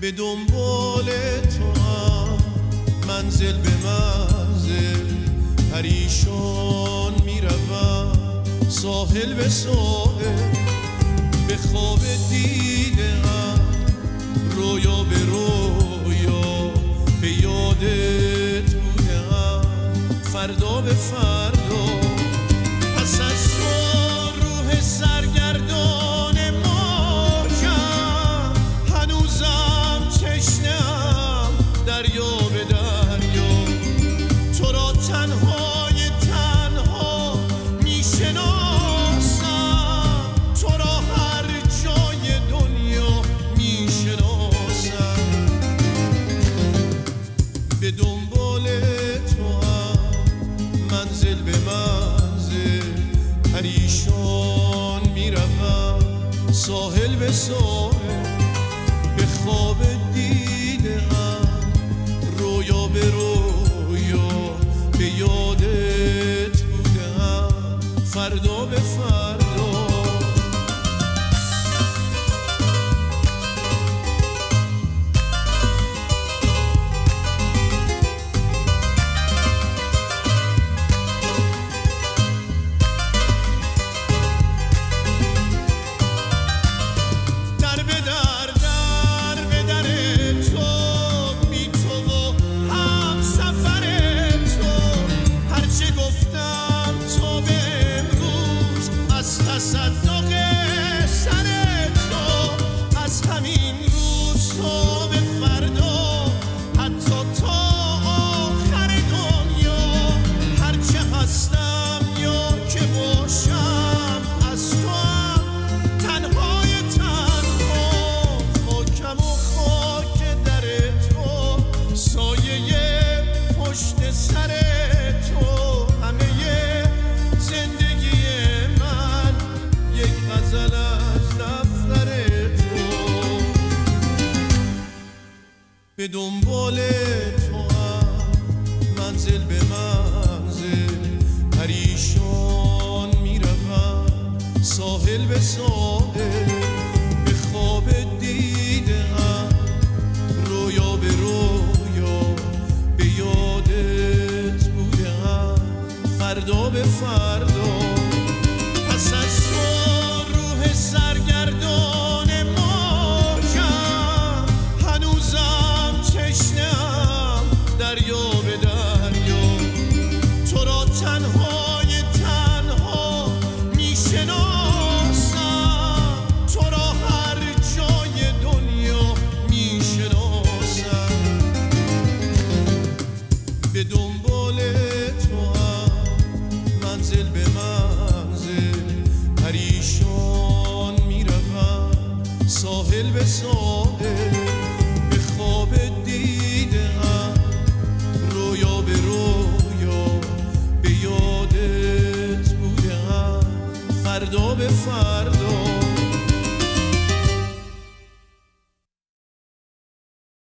به دنبال تو هم منزل به منزل پریشان میروم، ساحل به ساحل به خواب دیدم، رویا به رویا به یادت بودم، فردا به فردا پس از تو روح سرگردان مایم، هنوزم تشنه‌ام دریا به دریا، تو را تنهای تنها میشناسم، تو را هر جای دنیا میشناسم، به دنبال تو هم منزل به منزل پریشان میروم، ساحل به ساحل به خواب دیدم، رویا به رویا به یادت بودم، فردا به فردا تصدق سر تو از همین روز تا به فردا، حتی تا آخر دنیا، هرچه هستم یا که باشم از تو هم تنهای تنها، خاکم و خاک در تو، سایه پشت سر تو، همه زندگی من یک غزل از دفتر تو، به دنبال تو هم منزل به منزل پریشان میروم، ساحل به ساحل به خواب دیدم، رویا به رویا به یادت بودم، فردا به فردا پس از تو روح سرگردان مایم، هنوزم تشنه‌ام دریا به دریا، تو را تنهای تنها میشناسم، تو را هر جای دنیا میشناسم، به دنبال تو هم منزل به منزل پریشان میروم، ساحل به ساحل به خواب دیدم، رویا به رویا به یادت بودم، فردا به فردا